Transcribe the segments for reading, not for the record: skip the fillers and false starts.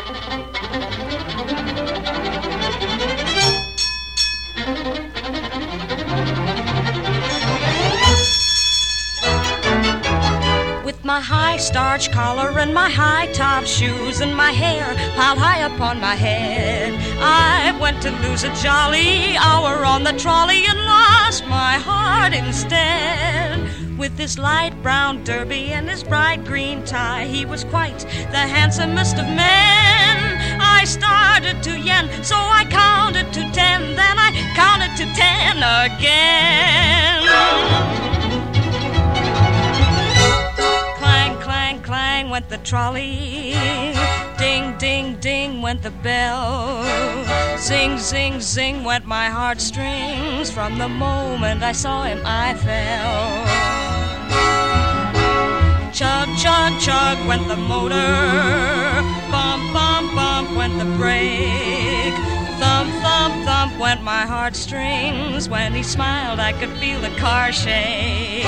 My high starch collar and my high top shoes and my hair piled high upon my head, I went to lose a jolly hour on the trolley and lost my heart instead. With his light brown derby and his bright green tie, he was quite the handsomest of men. I started to yen, so I counted to 10, then I counted to 10 again. Clang went the trolley, ding, ding, ding went the bell, zing, zing, zing went my heartstrings. From the moment I saw him I fell. Chug, chug, chug went the motor, bump, bump, bump went the brake, thump, thump, thump went my heartstrings. When he smiled I could feel the car shake.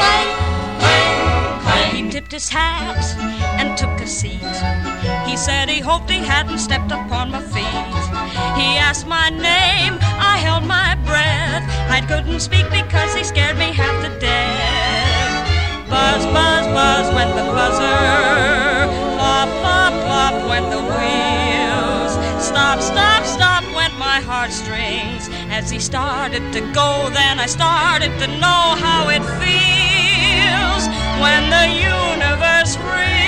He tipped his hat and took a seat. He said he hoped he hadn't stepped upon my feet. He asked my name, I held my breath. I couldn't speak because he scared me half to death. Buzz, buzz, buzz went the buzzer. Plop, plop, plop went the wheels. Stop, stop, stop went my heartstrings. As he started to go, then I started to know how it feels when the universe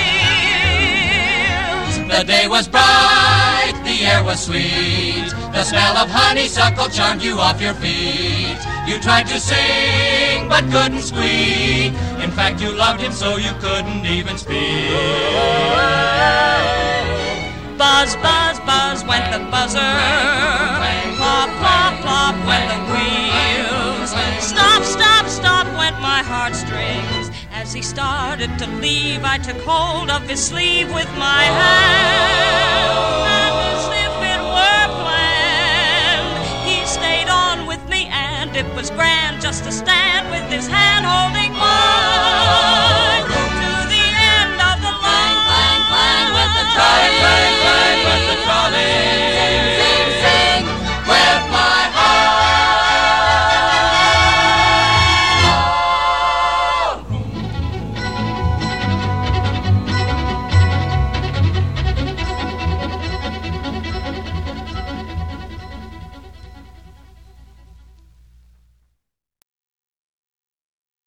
reels. The day was bright, the air was sweet, the smell of honeysuckle charmed you off your feet. You tried to sing, but couldn't squeak. In fact, you loved him so you couldn't even speak. Buzz, buzz, buzz went the buzzer. Plop, plop, plop went the wheels. Stop, stop, stop went my heartstrings. As he started to leave, I took hold of his sleeve with my hand, and as if it were planned, he stayed on with me, and it was grand just to stand with his hand